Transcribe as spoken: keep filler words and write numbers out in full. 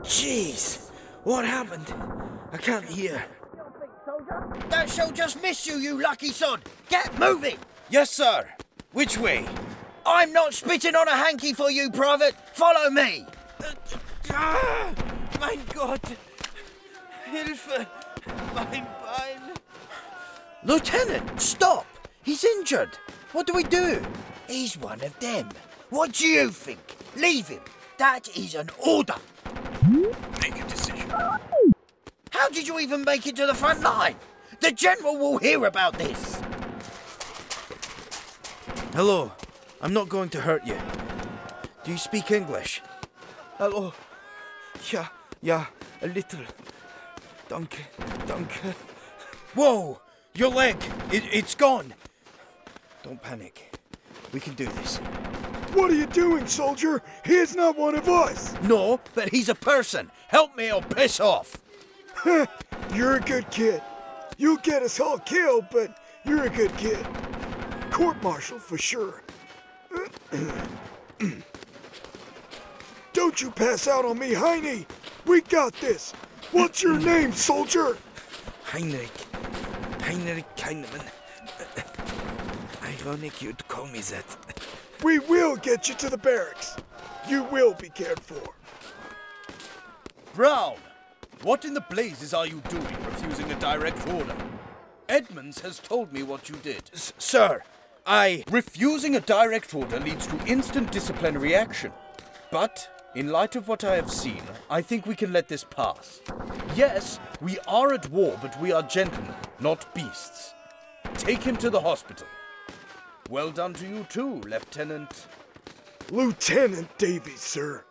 Jeez, what happened? I can't hear. That shell just missed you, you lucky sod! Get moving! Yes, sir. Which way? I'm not spitting on a hanky for you, Private. Follow me! Uh, ah, mein Gott! Hilfe! Mein Bein! Lieutenant, stop! He's injured. What do we do? He's one of them. What do you think? Leave him. That is an order. Make a decision. How did you even make it to the front line? The General will hear about this. Hello. I'm not going to hurt you. Do you speak English? Hello. Yeah, yeah, a little. Danke, danke. Whoa! Your leg! It, it's gone! Don't panic. We can do this. What are you doing, soldier? He is not one of us! No, but he's a person. Help me or piss off. You're a good kid. You'll get us all killed, but you're a good kid. Court-martial for sure. Don't you pass out on me, Heine! We got this! What's your name, soldier? Heinrich. Heinrich Heinemann. Ironic you'd call me that. We will get you to the barracks. You will be cared for. Brown, what in the blazes are you doing, refusing a direct order? Edmonds has told me what you did. S- sir, I... Refusing a direct order leads to instant disciplinary action. But, in light of what I have seen, I think we can let this pass. Yes, we are at war, but we are gentlemen, not beasts. Take him to the hospital. Well done to you too, Lieutenant. Lieutenant Davies, sir.